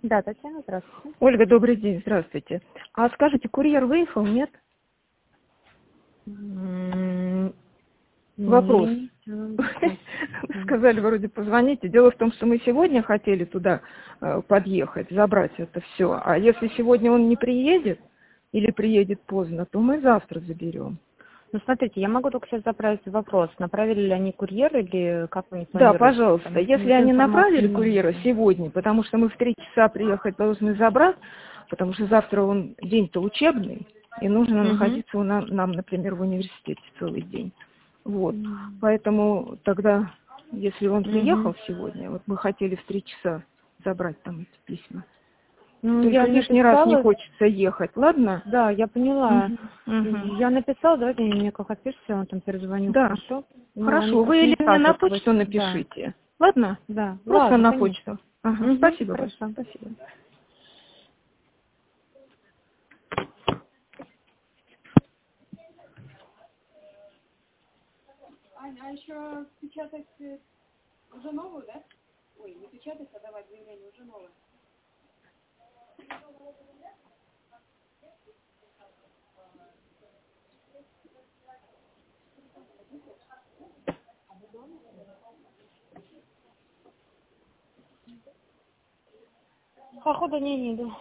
Да, Татьяна, здравствуйте. Ольга, добрый день, здравствуйте. А скажите, курьер выехал, нет? Вопрос. Сказали вроде позвоните. Дело в том, что мы сегодня хотели туда подъехать, забрать это все. А если сегодня он не приедет или приедет поздно, то мы завтра заберем. Ну, смотрите, я могу только сейчас заправить вопрос, направили ли они курьер или как вы не Да, планируете? пожалуйста. Потому что Если никакой они информации направили нет. курьера сегодня, потому что мы в 3 часа приехать должны забрать, потому что завтра он день-то учебный, и нужно находиться нам, например, в университете целый день. Вот. Поэтому тогда, если он приехал сегодня, вот мы хотели в 3 часа забрать там эти письма. Ну, Только я лишний раз не написала, хочется ехать, ладно? да, я поняла. Мгм. Я написала, давайте мне как отпишите, я вам там перезвоню, Да. хорошо? Ну, они Хорошо, просто вы не или мне на сказывают. почту Да, напишите. Ладно? да, Просто ладно, на конечно. почту. Ага, спасибо большое. Хорошо. Спасибо. Аня, а еще печатать уже новую, да? Ой, не печатать, а давать заявление уже новое. Походу не иду.